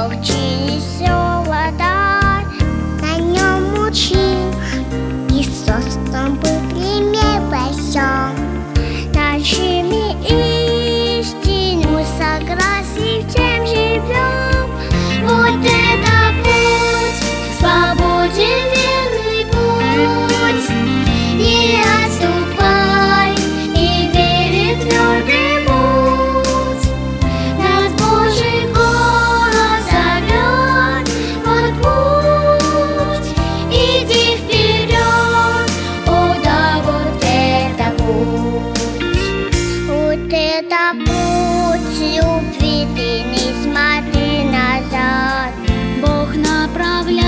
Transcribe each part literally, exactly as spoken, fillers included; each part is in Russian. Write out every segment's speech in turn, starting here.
Бог через золото, на нем учил. Иисус, Он был пример во всем. Нашими истину согласий, в чем живем. Вот это путь, свободен верный путь. Не отступай и вере твердый будь. Нас Божий голос зовет, вот путь, иди вперед. О да, вот это путь, вот это путь любви, ты не смотри назад. Бог направляет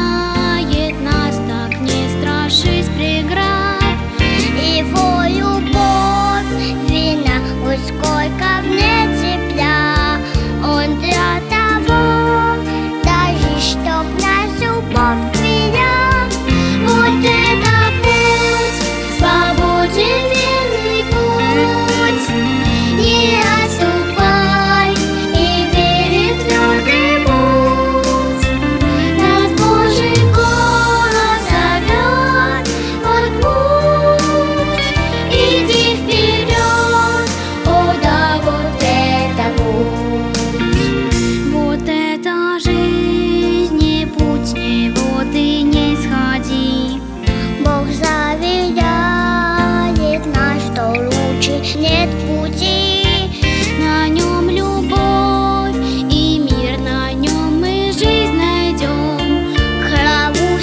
нас, так не страшись преград. Его любовь вина, ой, сколько в ней тепла. Он для того, даже чтоб нас любовь вела. Вот это путь, свободен верный путь. Не отступай и вере твердый будь. Нас Божий голос зовет, вот путь, иди вперед. О да, вот это путь. Вот это жизнь, не путь, с него ты не сходи. Бог заверяет нас, что лучше нет пути. На нем любовь и мир, на нем мы жизнь найдем. К храму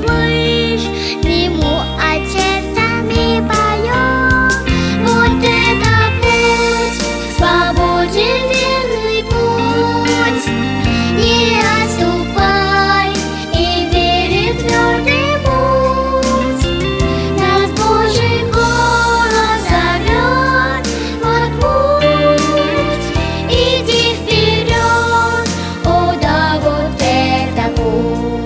Всевышнему от сердца мы поем. Вот это путь, свободен верный путь. Не отступай и вере твердый будь. Нас Божий голос зовет, вот путь, иди вперед. О да, вот это путь.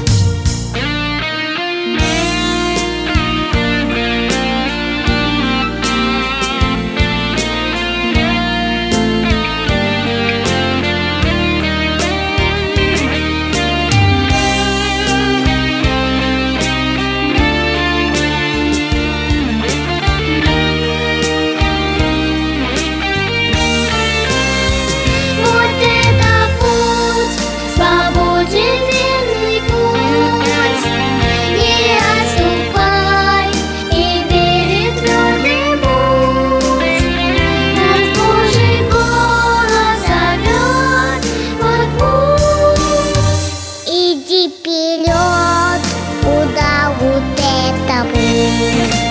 Вот это путь, свободен верный путь. Не отступай и вере твердый будь. Нас Божий голос зовет, вот путь, иди вперед. Куда вот это путь.